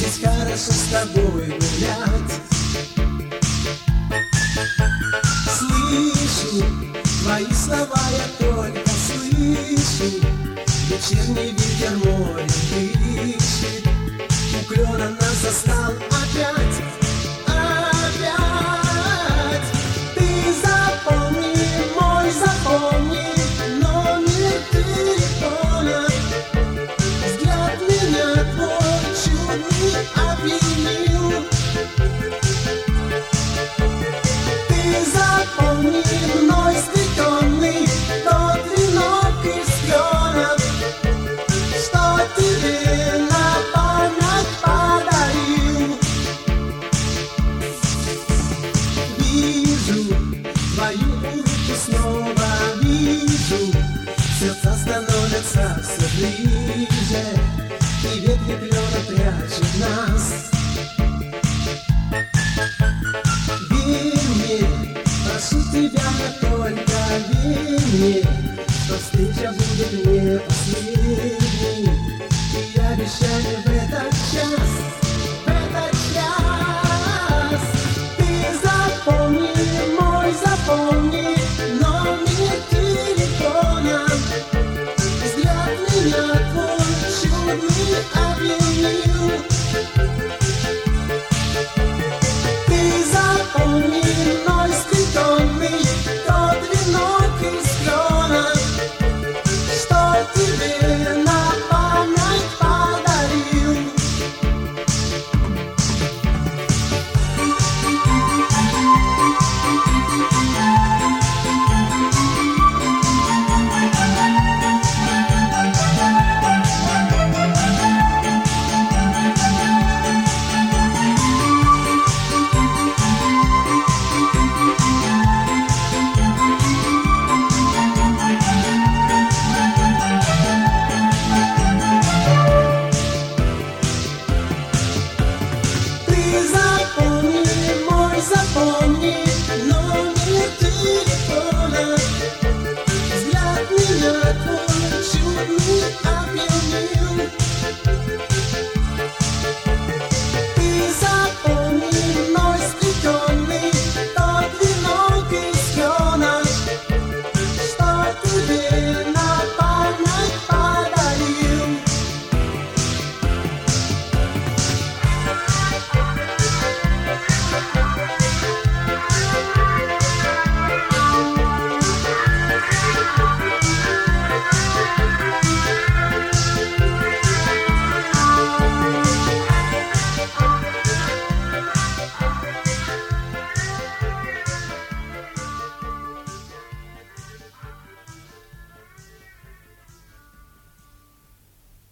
Здесь хорошо с тобой гулять. Слышу твои слова, я только слышу. Вечерний ветер море дышит. У клена нас застал опять. Ты запомни, мой запомни номер телефона. Взгляд меня твой чудный обвинил. Ты запомни, мной сплетенный тот венок из кленов, что тебе на память подарил. Вижу твою руку снова, вижу, сердца становятся все ближе, и ветви клена прячут нас. Верь мне, прошу тебя, я только верь мне, что встреча будет не последней. И я обещаю в этот час, ты запомни, мой запомни номер телефона. Взгляд меня твой чудный обвинил. Ты запомни, мной сплетенный тот венок из кленов, что тебе на память подарил. Ты запомни.